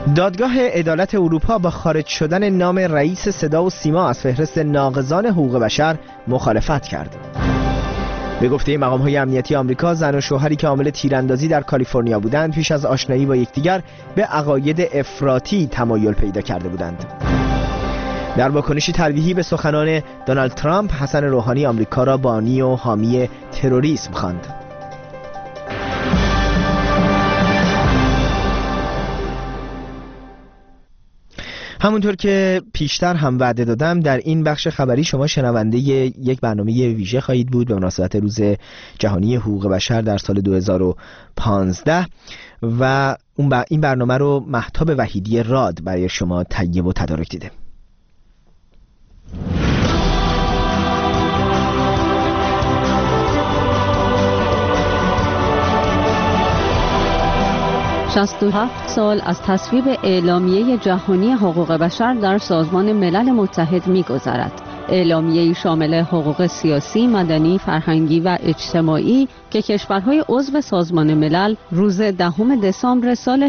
دادگاه عدالت اروپا با خارج شدن نام رئیس صدا و سیما از فهرست ناقضان حقوق بشر مخالفت کرد. به گفته مقام‌های امنیتی آمریکا، زن و شوهری که عامل تیراندازی در کالیفرنیا بودند پیش از آشنایی با یکدیگر به عقاید افراطی تمایل پیدا کرده بودند. در واکنشی تلویحی به سخنان دونالد ترامپ، حسن روحانی آمریکا را بانی و حامی تروریسم خواند. همونطور که پیشتر هم وعده دادم، در این بخش خبری شما شنونده یک برنامه ویژه خواهید بود به مناسبت روز جهانی حقوق بشر در سال 2015 و این برنامه رو مهتاب وحیدی راد برای شما تهیه و تدارک دیده. شصت سال از تصویب اعلامیه جهانی حقوق بشر در سازمان ملل متحد می‌گذرد. اعلامیه‌ای شامل حقوق سیاسی، مدنی، فرهنگی و اجتماعی که کشورهای عضو سازمان ملل روز 10 دسامبر سال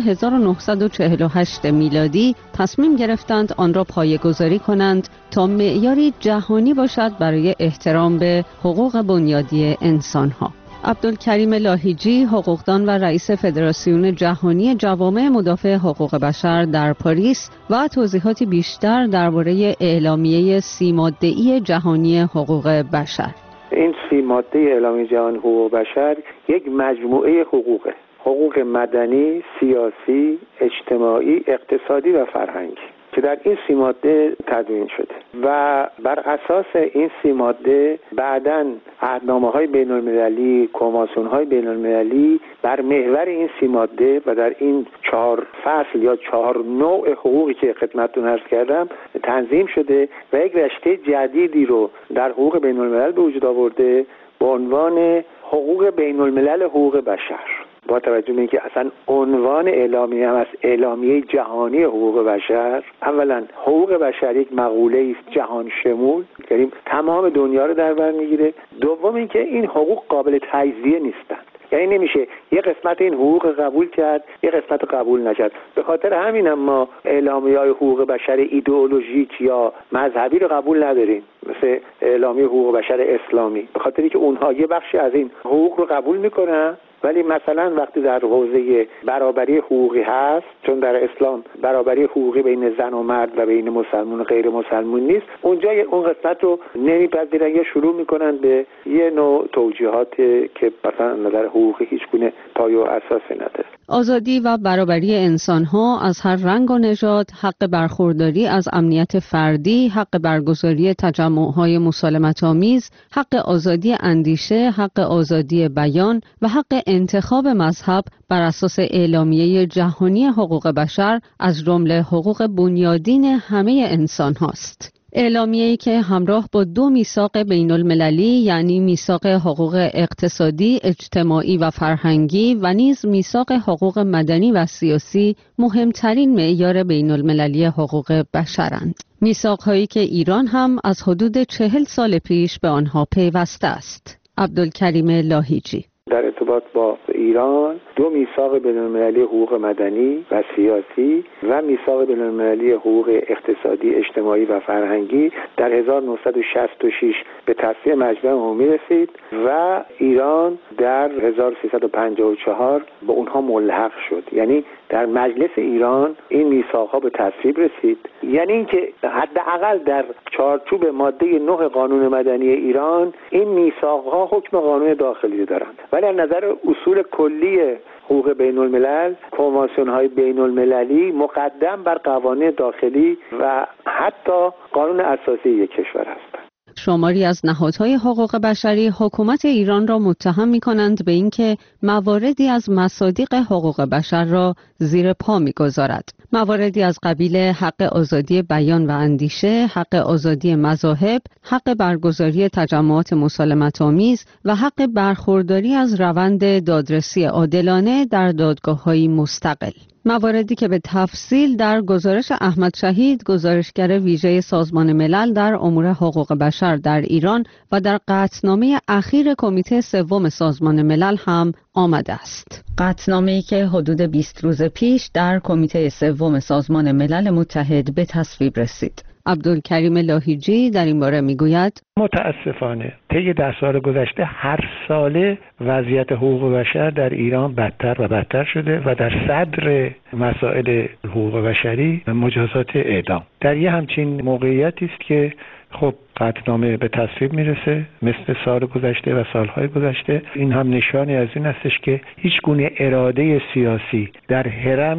1948 میلادی تصمیم گرفتند آن را پایه‌گذاری کنند تا معیاری جهانی باشد برای احترام به حقوق بنیادی انسان‌ها. عبدالکریم لاهیجی، حقوقدان و رئیس فدراسیون جهانی جوامع مدافع حقوق بشر در پاریس و توضیحاتی بیشتر درباره اعلامیه 30 ماده‌ای جهانی حقوق بشر. این 30 ماده اعلامیه جهانی حقوق بشر یک مجموعه حقوقه: حقوق مدنی، سیاسی، اجتماعی، اقتصادی و فرهنگی که در این 30 ماده تدوین شده و بر اساس این 30 ماده بعداً عهدنامه‌های بین‌المللی، کنوانسیون‌های بین‌المللی بر محور این 30 ماده و در این 4 فصل یا 4 نوع حقوقی که خدمتتون عرض کردم تنظیم شده و یک رشته جدیدی رو در حقوق بین‌الملل به وجود آورده با عنوان حقوق بین‌الملل حقوق بشر. با توجه به اینکه اصلا عنوان اعلامیه هم از اعلامیه جهانی حقوق بشر، اولا حقوق بشر یک مقوله است جهان شمول، یعنی تمام دنیا رو در بر میگیره. دوم اینکه این حقوق قابل تجزیه نیستند، یعنی نمیشه یه قسمت این حقوق قبول کرد یه قسمت قبول نکرد. به خاطر همین هم ما اعلامیه‌های حقوق بشر ایدئولوژیک یا مذهبی رو قبول نداریم، مثل اعلامیه حقوق بشر اسلامی، به خاطری که اونها یه بخشی از این حقوق رو قبول میکنن ولی مثلا وقتی در حوزه برابری حقوقی هست، چون در اسلام برابری حقوقی بین زن و مرد و بین مسلمان و غیر مسلمان نیست، اونجا اون قسمت رو نمیپذیرن یا شروع میکنن به یه نوع توجیهات که مثلا نظر حقوقی هیچ گونه پایه و اساسی نداره. آزادی و برابری انسان‌ها از هر رنگ و نژاد، حق برخورداری از امنیت فردی، حق برگزاری تجمع‌های مسالمت‌آمیز، حق آزادی اندیشه، حق آزادی بیان و حق انتخاب مذهب بر اساس اعلامیه جهانی حقوق بشر از جمله حقوق بنیادین همه انسان هاست. اعلامیه‌ای که همراه با 2 میثاق بین‌المللی یعنی میثاق حقوق اقتصادی، اجتماعی و فرهنگی و نیز میثاق حقوق مدنی و سیاسی مهمترین معیار بین‌المللی حقوق بشرند. میثاق‌هایی که ایران هم از حدود 40 سال پیش به آنها پیوسته است. عبدالکریم لاهیجی: در ارتباط با ایران 2 میثاق بین‌المللی حقوق مدنی و سیاسی و میثاق بین‌المللی حقوق اقتصادی، اجتماعی و فرهنگی در 1966 به تصویب مجمع عمومی رسید و ایران در 1354 به اونها ملحق شد. یعنی در مجلس ایران این میثاق‌ها به تصویب رسید، یعنی اینکه حداقل در چارچوب ماده 9 قانون مدنی ایران این میثاق‌ها حکم قانون داخلی دارند، ولی از نظر اصول کلی حقوق بین الملل، کنوانسیون‌های بین المللی مقدم بر قوانین داخلی و حتی قانون اساسی یک کشور هستند. شماری از نهادهای حقوق بشری حکومت ایران را متهم می‌کنند به اینکه مواردی از مصادیق حقوق بشر را زیر پا می‌گذارد. مواردی از قبیل حق آزادی بیان و اندیشه، حق آزادی مذاهب، حق برگزاری تجمعات مسالمت‌آمیز و حق برخورداری از روند دادرسی عادلانه در دادگاه‌های مستقل. مواردی که به تفصیل در گزارش احمد شهید، گزارشگر ویژه سازمان ملل در امور حقوق بشر در ایران و در قطعنامه اخیر کمیته 3 سازمان ملل هم آمده است. قطعنامه‌ای که حدود 20 روز پیش در کمیته 3 سوم سازمان ملل متحد به تصویب رسید. عبدالکریم لاهیجی در این باره میگوید متاسفانه طی 10 سال گذشته هر ساله وضعیت حقوق بشر در ایران بدتر و بدتر شده و در صدر مسائل حقوق بشری مجازات اعدام. در یه همچین موقعیتی است که خب قطعنامه به تصویب میرسه مثل سال گذشته و سالهای گذشته. این هم نشانی از این هستش که هیچ گونه اراده سیاسی در حرم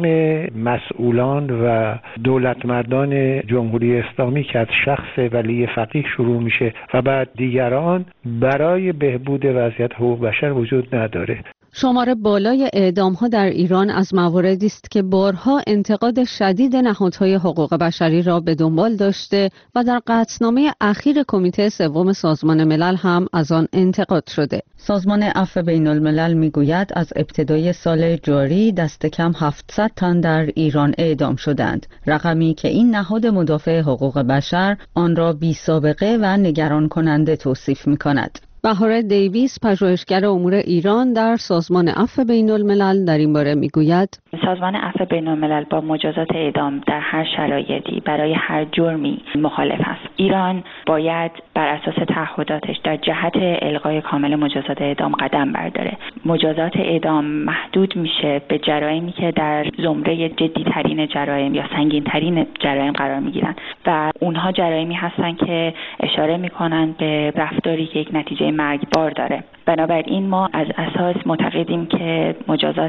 مسئولان و دولتمردان جمهوری اسلامی که از شخص ولی فقیه شروع میشه و بعد دیگران برای بهبود وضعیت حقوق بشر وجود نداره. شمار بالای اعدام‌ها در ایران از مواردی است که بارها انتقاد شدید نهادهای حقوق بشری را به دنبال داشته و در قطعنامه اخیر کمیته سوم سازمان ملل هم از آن انتقاد شده. سازمان عفو بین‌الملل میگوید از ابتدای سال جاری دست کم 700 تن در ایران اعدام شدند، رقمی که این نهاد مدافع حقوق بشر آن را بی‌سابقه و نگران کننده توصیف می‌کند. بهاره دیویس، پژوهشگر امور ایران در سازمان عفو بین‌الملل، در این باره میگوید سازمان عفو بین‌الملل با مجازات اعدام در هر شرایطی برای هر جرمی مخالف است. ایران باید بر اساس تعهداتش در جهت الغای کامل مجازات اعدام قدم برداره. مجازات اعدام محدود میشه به جرایمی که در زمره جدی‌ترین جرایم یا سنگین‌ترین جرایم قرار میگیرن و اونها جرایمی هستن که اشاره میکنن به رفتاری که یک نتیجه مرگبار داره. بنابراین ما از اساس معتقدیم که مجازات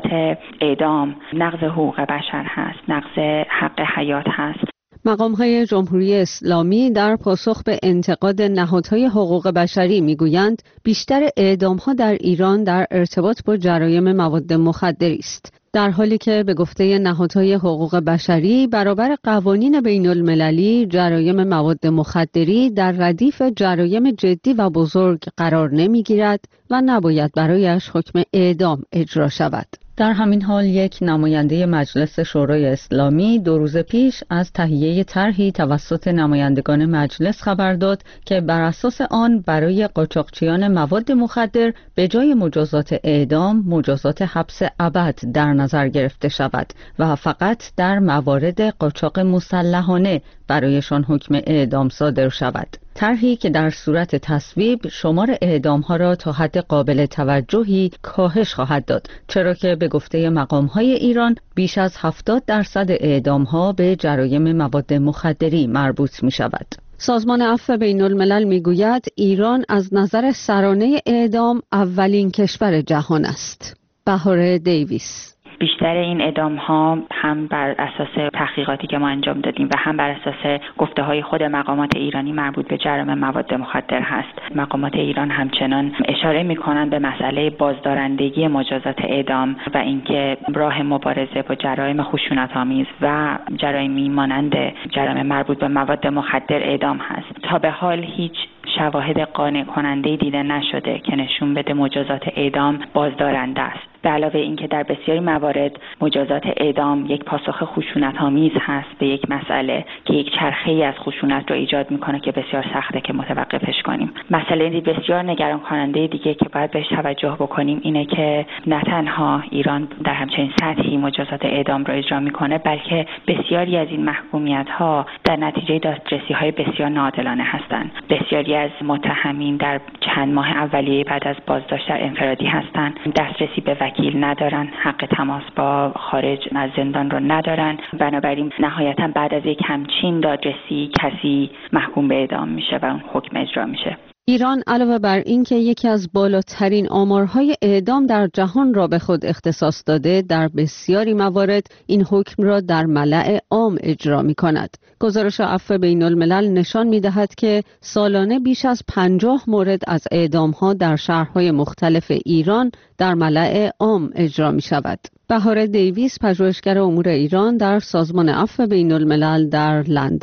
اعدام نقض حقوق بشر هست، نقض حق حیات هست. مقام‌های جمهوری اسلامی در پاسخ به انتقاد نهادهای حقوق بشری میگویند بیشتر اعدام‌ها در ایران در ارتباط با جرایم مواد مخدری است، در حالی که به گفته نهادهای حقوق بشری برابر قوانین بین‌المللی جرایم مواد مخدری در ردیف جرایم جدی و بزرگ قرار نمی‌گیرد و نباید برایش حکم اعدام اجرا شود. در همین حال یک نماینده مجلس شورای اسلامی 2 روز پیش از تهیه طرحی توسط نمایندگان مجلس خبر داد که بر اساس آن برای قاچاقچیان مواد مخدر به جای مجازات اعدام مجازات حبس ابد در نظر گرفته شود و فقط در موارد قاچاق مسلحانه برایشان حکم اعدام صادر شود. طرحی که در صورت تصویب شمار اعدام‌ها را تا حد قابل توجهی کاهش خواهد داد، چرا که به گفته مقام‌های ایران بیش از 70% اعدام‌ها به جرایم مواد مخدری مربوط می‌شود. سازمان عفو بین‌الملل می‌گوید ایران از نظر سرانه اعدام اولین کشور جهان است. بهاره دیویس: بیشتر این اعدام ها هم بر اساس تحقیقاتی که ما انجام دادیم و هم بر اساس گفته های خود مقامات ایرانی مربوط به جرایم مواد مخدر هست. مقامات ایران همچنان اشاره می‌کنند به مسئله بازدارندگی مجازات اعدام و اینکه راه مبارزه با جرایم خشونت‌آمیز و جرایمی مانند جرایم مربوط به مواد مخدر اعدام هست. تا به حال هیچ شواهد قانع کننده دیده نشده که نشون بده مجازات اعدام بازدارنده است. به علاوه اینکه در بسیاری موارد مجازات اعدام یک پاسخ خشونت‌آمیز هست به یک مسئله که یک چرخه‌ای از خشونت رو ایجاد میکنه که بسیار سخته که متوقفش کنیم. مسئله بسیار نگران کننده دیگه که باید بهش توجه بکنیم اینه که نه تنها ایران در همچین سطحی مجازات اعدام رو اجرا میکنه، بلکه بسیاری از این محکومیت‌ها در نتیجه دادرسی‌های بسیار ناعادلانه هستند. بسیاری از متهمین در چند ماه اولیه بعد از بازداشت در انفرادی هستند، دسترسی به وکیل ندارن، حق تماس با خارج از زندان رو ندارن. بنابراین نهایتا بعد از یک همچین دادرسی کسی محکوم به اعدام میشه و اون حکم اجرا میشه. ایران علاوه بر این که یکی از بالاترین آمارهای اعدام در جهان را به خود اختصاص داده، در بسیاری موارد این حکم را در ملأ عام اجرا می کند. گزارش عفو بین‌الملل نشان می دهد که سالانه بیش از 50 مورد از اعدام‌ها در شهرهای مختلف ایران در ملأ عام اجرا می شود. بهاره دیویس، پژوهشگر امور ایران در سازمان عفو بین‌الملل در لندن: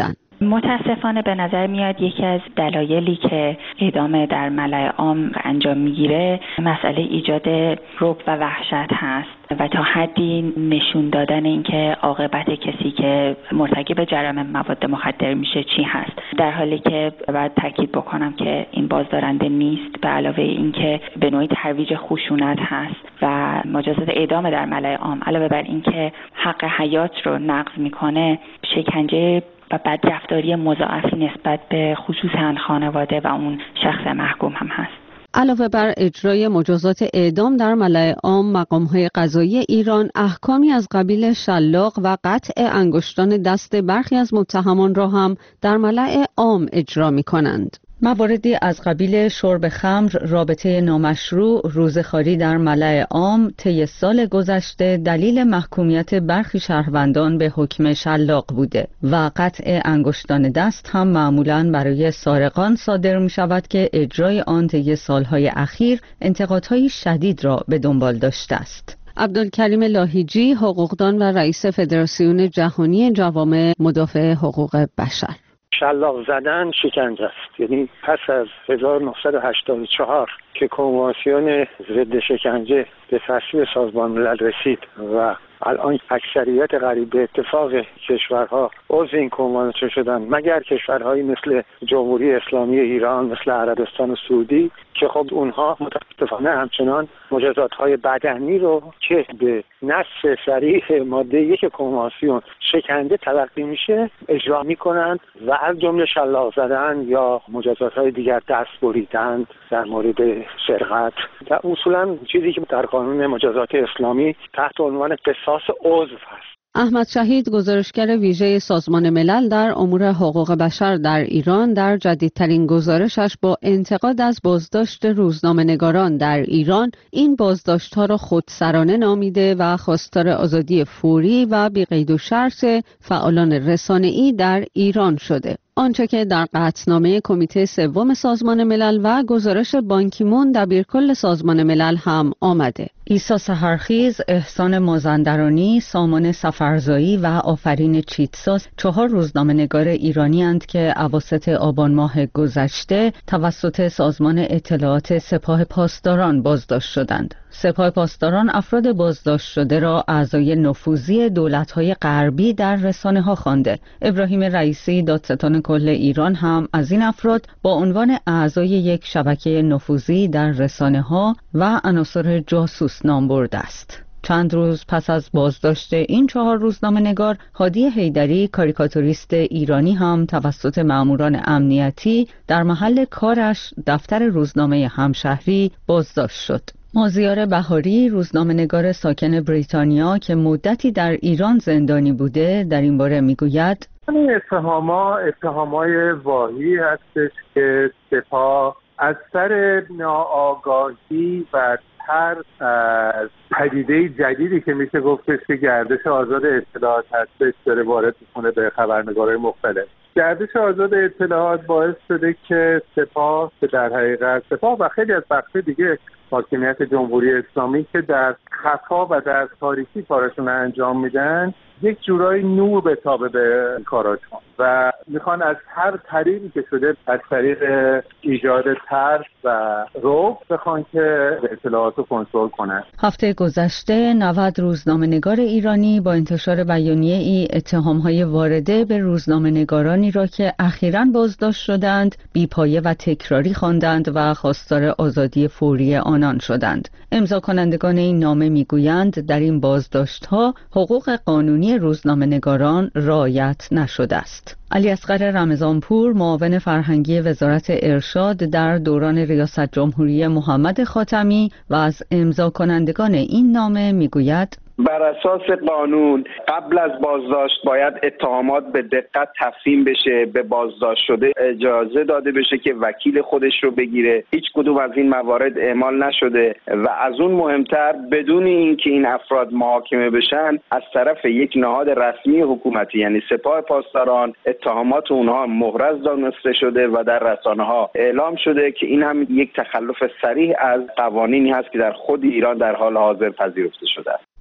متاسفانه به نظر میاد یکی از دلایلی که اعدام در ملأ عام انجام میگیره مسئله ایجاد رعب و وحشت هست و تا حدی نشون دادن اینکه عاقبت کسی که مرتکب جرم مواد مخدر میشه چی هست، در حالی که باید تاکید بکنم که این بازدارنده نیست، به علاوه اینکه به نوعی ترویج خشونت هست و مجازات اعدام در ملأ عام علاوه بر اینکه حق حیات رو نقض میکنه، شکنجه و بدرفتاری مضاعفی نسبت به خصوصا خانواده و اون شخص محکوم هم هست. علاوه بر اجرای مجازات اعدام در ملأ عام، مقام‌های قضایی ایران احکامی از قبیل شلاق و قطع انگشتان دست برخی از متهمان را هم در ملأ عام اجرا می‌کنند. مواردی از قبیل شرب خمر، رابطه نامشروع، روزخواری در ملأ عام طی سال گذشته دلیل محکومیت برخی شهروندان به حکم شلاق بوده و قطع انگشتان دست هم معمولاً برای سارقان صادر می شود که اجرای آن طی سالهای اخیر انتقادهای شدید را به دنبال داشته است. عبدالکریم لاهیجی، حقوقدان و رئیس فدراسیون جهانی جوامع مدافع حقوق بشر: شلاق زدن شکنجه است. یعنی پس از 1984 که کنوانسیون ضد شکنجه به تصویب سازمان ملل رسید و الان اکثریت قریب به اتفاق کشورها عضو این کنوانسیون شدن، مگر کشورهایی مثل جمهوری اسلامی ایران، مثل عربستان و سعودی که خب اونها متاسفانه همچنان مجازات‌های بدنی رو که به نص صریح ماده 1 کنوانسیون شکنجه تلقی میشه اجرا میکنند و از جمله شلاق زدن یا مجازات‌های دیگر، دست بریدن در مورد سرقت و اصولا چیزی که در قانون مجازات اسلامی تحت عنوان قصاص عضو هست. احمد شهید، گزارشگر ویژه سازمان ملل در امور حقوق بشر در ایران، در جدیدترین گزارشش با انتقاد از بازداشت روزنامه‌نگاران در ایران، این بازداشت‌ها را خودسرانه نامیده و خواستار آزادی فوری و بی قید و شرط فعالان رسانه‌ای در ایران شده. آنچه که در قطعنامه کمیته سوم سازمان ملل و گزارش بان کی مون دبیرکل سازمان ملل هم آمده. عیسی سحرخیز، احسان مازندرانی، سامان سفرزایی و آفرین چیتساس 4 روزنامه‌نگار ایرانی اند که اواسط آبان ماه گذشته توسط سازمان اطلاعات سپاه پاسداران بازداشت شدند. سپاه پاسداران افراد بازداشت شده را اعضای نفوذی دولت‌های غربی در رسانه‌ها خوانده. ابراهیم رئیسی، دادستان کل ایران، هم از این افراد با عنوان اعضای یک شبکه نفوذی در رسانه‌ها و عناصر جاسوس نام برده است. چند روز پس از بازداشت این 4 روزنامه‌نگار، هادی حیدری، کاریکاتوریست ایرانی، هم توسط ماموران امنیتی در محل کارش دفتر روزنامه همشهری بازداشت شد. مازیار بهاری، روزنامه‌نگار ساکن بریتانیا که مدتی در ایران زندانی بوده، در این باره میگوید: این اتهامای واهی هستش که سپاه از سر ناآگاهی و ترس از پدیده جدیدی که میشه گفتش که گردش آزاد اطلاعات هستش داره وارد میکنه به خبرنگارهای مختلف. گردش آزاد اطلاعات باعث شده که سپاه در حقیقت سپاه و خیلی از بخش دیگه حاکمیت جمهوری اسلامی که در خفا و در تاریکی کارشون انجام میدن، یک جورایی نور بتابه به کاراشون و میخوان از هر طریقی که شده، از طریق ایجاد ترس و رعب، بخوان که اطلاعات رو کنترل کنن. هفته گذشته 90 روزنامه‌نگار ایرانی با انتشار بیانیه ای اتهام‌های وارده به روزنامه‌نگارانی را که اخیراً بازداشت شدند بی‌پایه و تکراری خواندند و خواستار آزادی فوری آنان شدند. امضا کنندگان این نامه میگویند در این بازداشت‌ها حقوق قانونی روزنامه‌نگاران رعایت نشده است. علی اصغر رمضانپور، معاون فرهنگی وزارت ارشاد در دوران ریاست جمهوری محمد خاتمی و از امضا کنندگان این نامه میگوید: بر اساس قانون قبل از بازداشت باید اتهامات به دقت تفهیم بشه، به بازداشت شده اجازه داده بشه که وکیل خودش رو بگیره. هیچ کدوم از این موارد اعمال نشده و از اون مهمتر بدون اینکه این افراد محاکمه بشن از طرف یک نهاد رسمی حکومتی یعنی سپاه پاسداران اتهامات اونها محرز دانسته شده و در رسانه‌ها اعلام شده که این هم یک تخلف صریح از قوانینی هست که در خود ایران در حال حاضر پذیرفته شده است.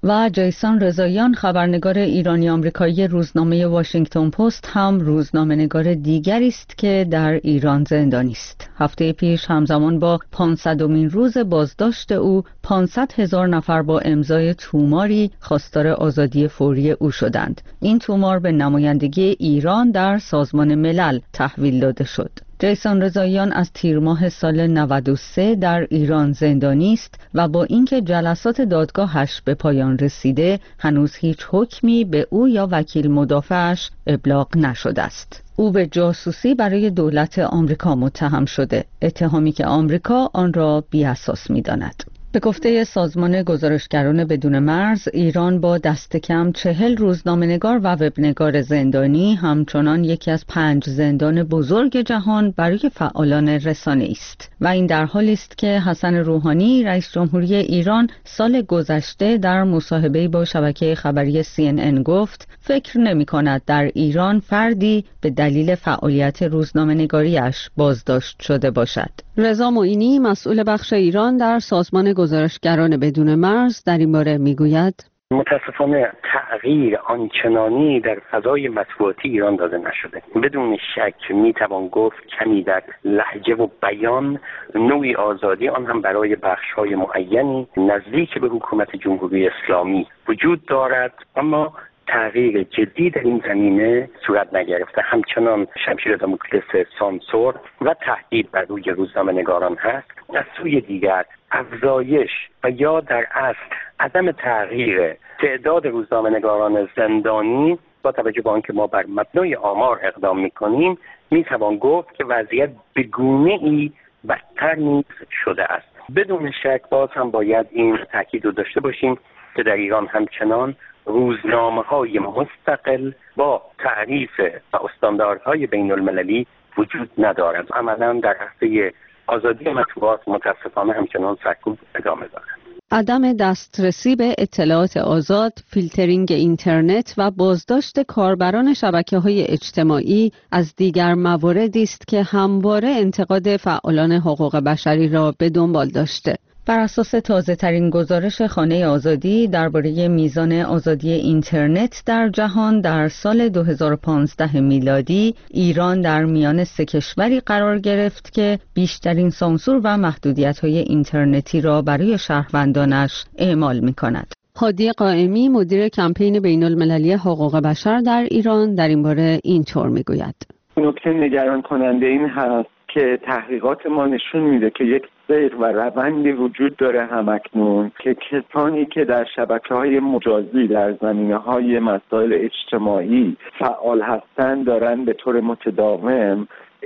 و جیسون رضاییان خبرنگار ایرانی آمریکایی روزنامه واشنگتن پست هم روزنامه‌نگار دیگری است که در ایران زندانی است. هفته پیش همزمان با 500مین روز بازداشت او 500,000 نفر با امضای توماری خواستار آزادی فوری او شدند. این تومار به نمایندگی ایران در سازمان ملل تحویل داده شد. جیسون رضاییان از تیر ماه سال 93 در ایران زندانی است و با اینکه جلسات دادگاهش به پایان رسیده هنوز هیچ حکمی به او یا وکیل مدافعش ابلاغ نشده است. او به جاسوسی برای دولت آمریکا متهم شده، اتهامی که آمریکا آن را بی‌اساس می‌داند. به گفته سازمان گزارشگران بدون مرز، ایران با دست کم 40 روزنامه‌نگار و وبنگار زندانی همچنان یکی از 5 زندان بزرگ جهان برای فعالان رسانه است و این در حالی است که حسن روحانی رئیس جمهوری ایران سال گذشته در مصاحبه‌ای با شبکه خبری CNN گفت فکر نمی‌کند در ایران فردی به دلیل فعالیت روزنامه‌نگاری‌اش بازداشت شده باشد. رضا معینی مسئول بخش ایران در سازمان گزارشگران بدون مرز در این باره میگوید متاسفانه تغییر آنچنانی در فضای مطبوعاتی ایران داده نشده. بدون شک میتوان گفت کمی در لهجه و بیان نوعی آزادی، آن هم برای بخش‌های معینی نزدیک به حکومت جمهوری اسلامی وجود دارد، اما تغییر جدی در این زمینه صورت نگرفته. همچنان شمشیر داموکلس سانسور و تهدید بر روی روزنامه‌نگاران هست. از سوی دیگر افزایش و یا در اصل عدم تغییر تعداد روزنامه‌نگاران زندانی با توجه به آنکه ما بر مبنای آمار اقدام می‌کنیم می‌توان گفت که وضعیت به گونه‌ای بدتر نیز شده است. بدون شک باز هم باید این تاکید رو داشته باشیم که در ایران همچنان روزنامه‌های مستقل با تعریف و استانداردهای بین‌المللی وجود ندارد. عملاً در عرصه آزادی مطبوعات متاسفانه همچنان سرکوب ادامه دارد. عدم دسترسی به اطلاعات آزاد، فیلترینگ اینترنت و بازداشت کاربران شبکه‌های اجتماعی از دیگر مواردی است که همواره انتقاد فعالان حقوق بشری را به دنبال داشته. بر اساس تازه‌ترین گزارش خانه آزادی درباره میزان آزادی اینترنت در جهان در سال 2015 میلادی، ایران در میان 3 کشوری قرار گرفت که بیشترین سانسور و محدودیت‌های اینترنتی را برای شهروندانش اعمال می‌کند. هادی قائمی مدیر کمپین بین‌المللی حقوق بشر در ایران در این باره اینطور می‌گوید: نکته نگران کننده این هست که تحقیقات ما نشون میده که یک سیر و روندی وجود داره همکنون که کسانی که در شبکه‌های مجازی در زمینه‌های مسائل اجتماعی فعال هستند دارن به طور متداوم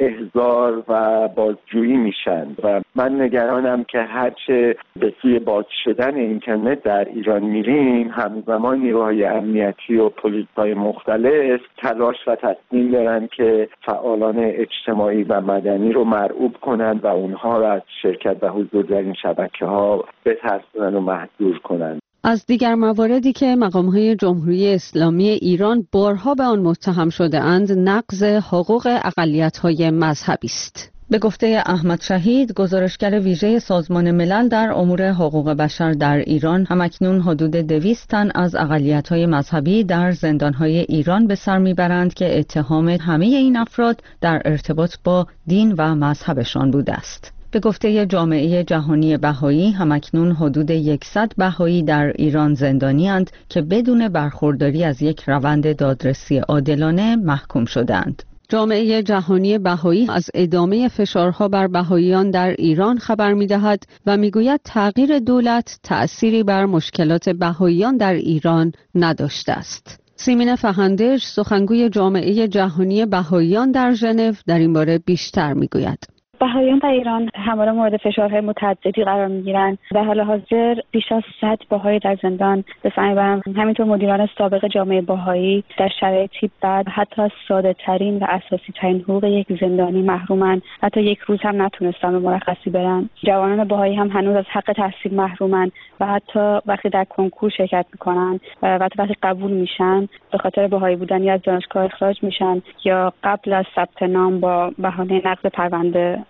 احضار و بازجویی میشن و من نگرانم که هرچه به سوی باز شدن اینترنت در ایران میریم همزمان نیروهای امنیتی و پلیس‌های مختلف تلاش و تصمیم دارن که فعالان اجتماعی و مدنی رو مرعوب کنند و اونها را از شرکت و حضور در این شبکه‌ها بترسونن و محدود کنند. از دیگر مواردی که مقام‌های جمهوری اسلامی ایران بارها به آن متهم شده‌اند، نقض حقوق اقلیت‌های مذهبی است. به گفته احمد شهید، گزارشگر ویژه سازمان ملل در امور حقوق بشر در ایران، همکنون حدود 200 تن از اقلیت‌های مذهبی در زندان‌های ایران به سر می‌برند که اتهام همه این افراد در ارتباط با دین و مذهبشان بوده است. به گفته جامعه جهانی بهایی، همکنون حدود 100 بهایی در ایران زندانی‌اند که بدون برخورداری از یک روند دادرسی عادلانه محکوم شدند. جامعه جهانی بهایی از ادامه فشارها بر بهاییان در ایران خبر می‌دهد و می‌گوید تغییر دولت تأثیری بر مشکلات بهاییان در ایران نداشته است. سیمین فهندش، سخنگوی جامعه جهانی بهاییان در ژنو، در این باره بیشتر می‌گوید. بهاییان در ایران همواره مورد فشارهای متعددی قرار میگیرند. در حال حاضر بیش از 100 بهایی در زندان به سر میبرند. همینطور مدیران سابق جامعه بهایی در شرایطی بد حتی از ساده ترین و اساسی ترین حقوق یک زندانی محرومند. حتی یک روز هم نتونستن به مرخصی برن. جوانان بهایی هم هنوز از حق تحصیل محرومند و حتی وقتی در کنکور شرکت میکنن و وقتی قبول میشن به خاطر بهایی بودن یا از دانشگاه اخراج میشن یا قبل از ثبت نام با بهانه نقض پرونده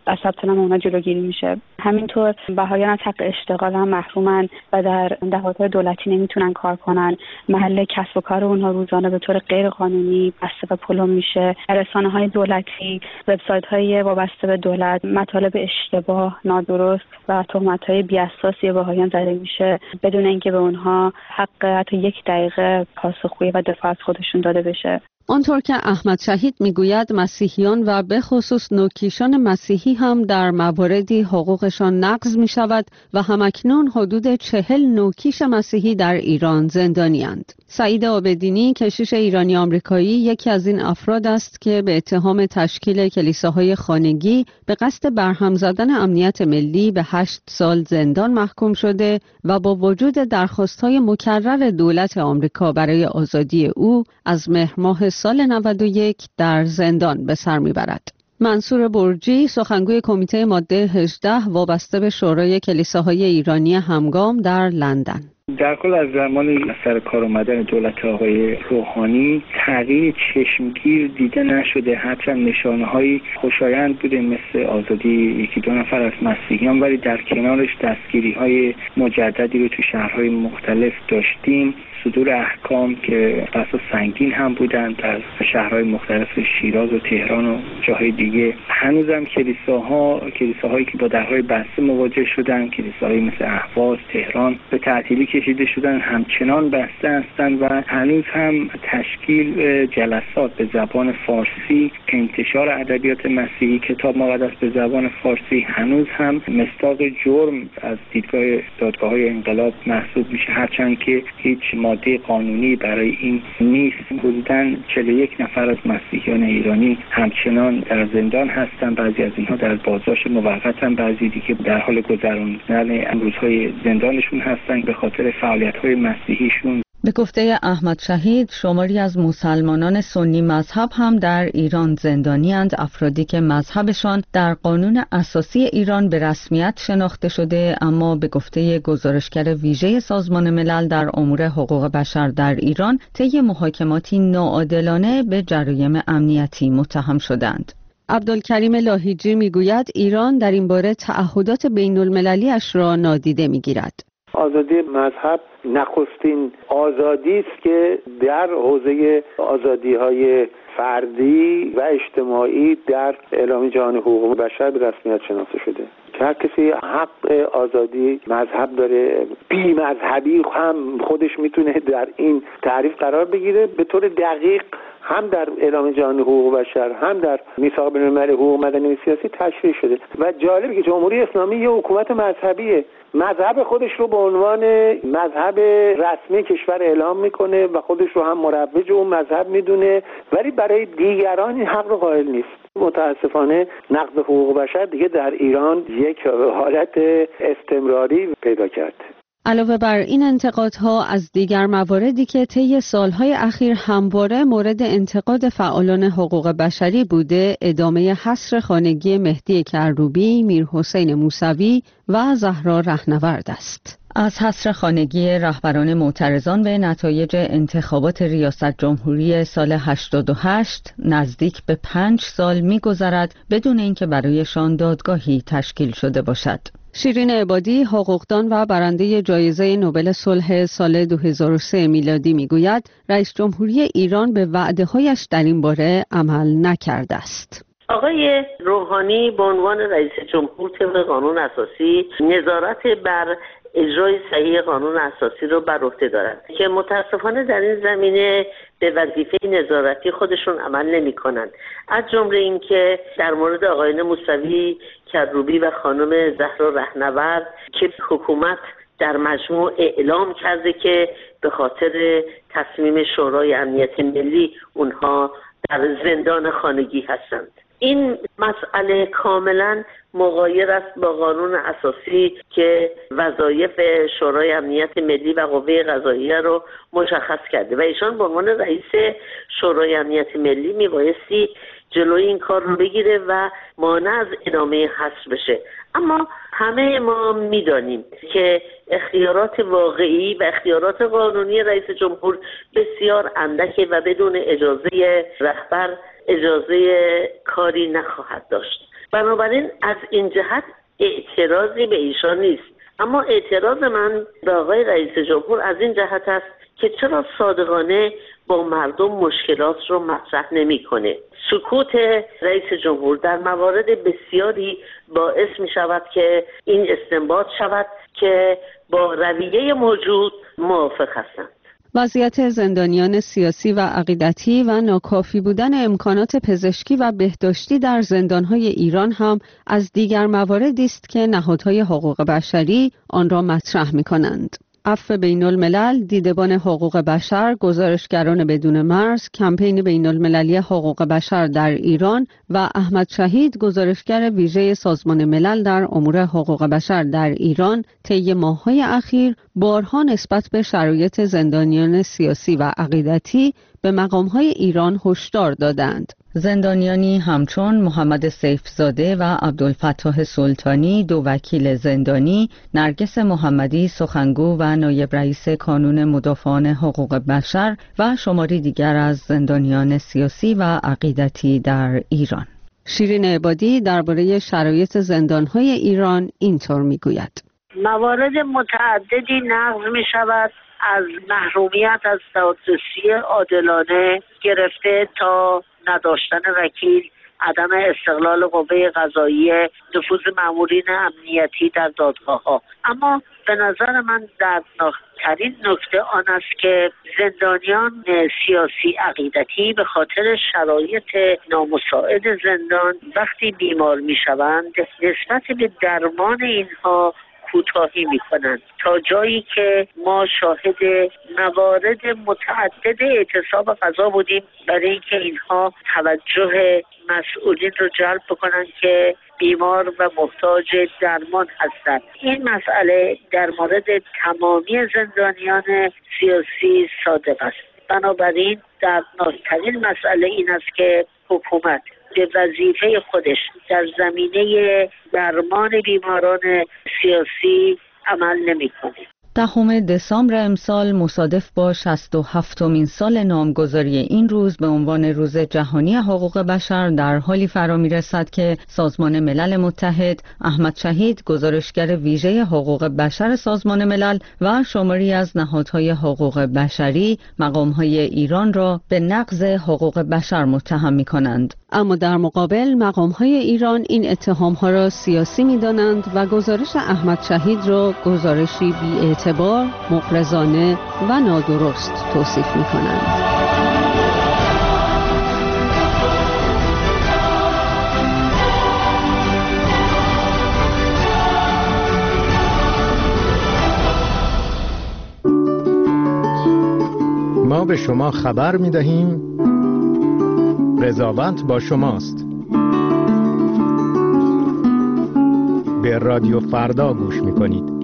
از ثبت نام اونها جلوگیری میشه. همینطور بهایان از حق اشتغال هم محرومن و در دفاتر دولتی نمیتونن کار کنن. محل کسب و کار اونها روزانه به طور غیر قانونی بسته و پلم میشه. رسانه‌های دولتی، وبسایت‌های وابسته به دولت مطالب اشتباه، نادرست و تهمت‌های بی‌اساسی بهایان زده میشه بدون اینکه به اونها حق حتی 1 دقیقه پاسخگویی و دفاع از خودشون داده بشه. آنطور که احمد شهید میگوید مسیحیان و به خصوص نوکیشان مسیحی هم در مواردی حقوقشان نقض می شود و همکنون حدود 40 نوکیش مسیحی در ایران زندانی‌اند. سعید عابدینی کشیش ایرانی آمریکایی یکی از این افراد است که به اتهام تشکیل کلیساهای خانگی به قصد برهم زدن امنیت ملی به 8 سال زندان محکوم شده و با وجود درخواست‌های مکرر دولت آمریکا برای آزادی او از مهر ماه سال 91 در زندان به سر میبرد. منصور برجی سخنگوی کمیته ماده 18 وابسته به شورای کلیساهای ایرانی همگام در لندن: در کل از زمان سر کار اومدن دولت آقای روحانی تغییر چشمگیر دیده نشده، هرچند نشانه‌های خوشایند بوده مثل آزادی 1-2 نفر از مسیحیان، ولی در کنارش دستگیری‌های مجددی رو تو شهرهای مختلف داشتیم. صدور احکام که بسا سنگین هم بودن در شهرهای مختلف شیراز و تهران و جاهای دیگه. هنوزم کلیساهایی که با درهای بسته مواجه شدن، کلیساهایی مثل اهواز، تهران به تعطیلی کشیده شدن، همچنان بسته هستند و هنوز هم تشکیل جلسات به زبان فارسی، انتشار ادبیات مسیحی، کتاب مقدس به زبان فارسی هنوز هم مصداق جرم از دیدگاه دادگاه‌های انقلاب محسوب میشه، هرچند که هیچ ماده قانونی برای این نیست. حدوداً 41 نفر از مسیحیان ایرانی همچنان در زندان هستند، بعضی از اینها در بازداشت موقتن، بعضی دیگه در حال گذراندن روزهای زندانشون هستند به خاطر فعالیت‌های مسیحیشون. به گفته احمد شهید شماری از مسلمانان سنی مذهب هم در ایران زندانی‌اند، افرادی که مذهبشان در قانون اساسی ایران به رسمیت شناخته شده، اما به گفته گزارشگر ویژه سازمان ملل در امور حقوق بشر در ایران طی محاکماتی ناعادلانه به جرایم امنیتی متهم شدند. عبدالکریم لاهیجی میگوید ایران در این باره تعهدات بین‌المللی اش را نادیده میگیرد. آزادی مذهب نخستین آزادی است که در حوزه آزادی‌های فردی و اجتماعی در اعلامیه جهانی حقوق بشر به رسمیت شناخته شده که هر کسی حق آزادی مذهب داره. بی مذهبی هم خودش میتونه در این تعریف قرار بگیره. به طور دقیق هم در اعلامیه جهانی حقوق بشر هم در میثاق بین‌المللی حقوق مدنی و سیاسی تشریح شده و جالبه که جمهوری اسلامی یه حکومت مذهبیه، مذهب خودش رو به عنوان مذهب رسمی کشور اعلام میکنه و خودش رو هم مروج اون مذهب میدونه، ولی برای دیگران این حق رو قائل نیست. متاسفانه نقض حقوق بشر دیگه در ایران یک حالت استمراری پیدا کرد. علاوه بر این انتقادها از دیگر مواردی که طی سالهای اخیر همواره مورد انتقاد فعالان حقوق بشری بوده، ادامه حصر خانگی مهدی کروبی، میرحسین موسوی و زهرا رهنورد است. از حصر خانگی رهبران معترضان به نتایج انتخابات ریاست جمهوری سال 88 نزدیک به 5 سال می‌گذرد بدون اینکه برایشان دادگاهی تشکیل شده باشد. شیرین عبادی، حقوقدان و برنده جایزه نوبل صلح سال 2003 میلادی میگوید رئیس جمهوری ایران به وعده‌هایش در این باره عمل نکرده است. آقای روحانی به عنوان رئیس جمهور طبق قانون اساسی نظارت بر اجرای صحیح قانون اساسی رو بر عهده دارند که متاسفانه در این زمینه به وظیفه نظارتی خودشون عمل نمی‌کنند. از جمله اینکه در مورد آقایان موسوی، کروبی و خانم زهرا رهنورد که حکومت در مجموع اعلام کرده که به خاطر تصمیم شورای امنیت ملی اونها در زندان خانگی هستند. این مسئله کاملا مغایر است با قانون اساسی که وظایف شورای امنیت ملی و قوه قضاییه رو مشخص کرده و ایشان به عنوان رئیس شورای امنیت ملی میبایستی جلوی این کار رو بگیره و مانع از ادامه حصر بشه. اما همه ما میدانیم که اختیارات واقعی و اختیارات قانونی رئیس جمهور بسیار اندکه و بدون اجازه رهبر اجازه کاری نخواهد داشت. بنابراین از این جهت اعتراضی به ایشان نیست. اما اعتراض من به آقای رئیس جمهور از این جهت است که چرا صادقانه با مردم مشکلات رو مطرح نمی‌کنه. سکوت رئیس جمهور در موارد بسیاری باعث می شود که این استنباط شود که با رویه موجود موافق هستند. وضعیت زندانیان سیاسی و عقیدتی و ناکافی بودن امکانات پزشکی و بهداشتی در زندانهای ایران هم از دیگر مواردی است که نهادهای حقوق بشری آن را مطرح می‌کنند. عفو بین الملل، دیدبان حقوق بشر، گزارشگران بدون مرز، کمپین بین المللی حقوق بشر در ایران و احمد شهید، گزارشگر ویژه سازمان ملل در امور حقوق بشر در ایران، طی ماه‌های اخیر بارها نسبت به شرایط زندانیان سیاسی و عقیدتی به مقام‌های ایران هشدار دادند. زندانیانی همچون محمد سیفزاده و عبدالفتاح سلطانی، دو وکیل زندانی، نرگس محمدی سخنگو و نایب رئیس کانون مدافعان حقوق بشر و شماری دیگر از زندانیان سیاسی و عقیدتی در ایران. شیرین عبادی درباره شرایط زندان‌های ایران اینطور میگوید: موارد متعددی نقض می شود، از محرومیت از دادرسی عادلانه گرفته تا نداشتن وکیل، عدم استقلال قوه قضاییه، نفوذ مامورین امنیتی در دادگاه‌ها. اما به نظر من دردناکترین نکته آن است که زندانیان سیاسی عقیدتی به خاطر شرایط نامساعد زندان وقتی بیمار می‌شوند نسبت به درمان اینها کوتاهی میکنند، تا جایی که ما شاهد موارد متعدد اعتصاب غذا بودیم برای اینکه اینها توجه مسئولین رو جلب بکنند که بیمار و محتاج درمان هستند. این مسئله در مورد تمامی زندانیان سیاسی صادق است. بنابراین دردناکترین مسئله این است که حکومت به وظیفه خودش در زمینه درمان بیماران سیاسی عمل نمی‌کنه. 10 دسامبر امسال مصادف با 67مین سال نامگذاری این روز به عنوان روز جهانی حقوق بشر در حالی فرا می‌رسد که سازمان ملل متحد، احمد شهید، گزارشگر ویژه حقوق بشر سازمان ملل و شماری از نهادهای حقوق بشری مقام‌های ایران را به نقض حقوق بشر متهم می‌کنند. اما در مقابل مقام‌های ایران این اتهام‌ها را سیاسی می‌دانند و گزارش احمد شهید را گزارشی بی‌اعتبار، مغرضانه و نادرست توصیف می‌کنند. ما به شما خبر می‌دهیم قضاوت با شماست. به رادیو فردا گوش می‌کنید.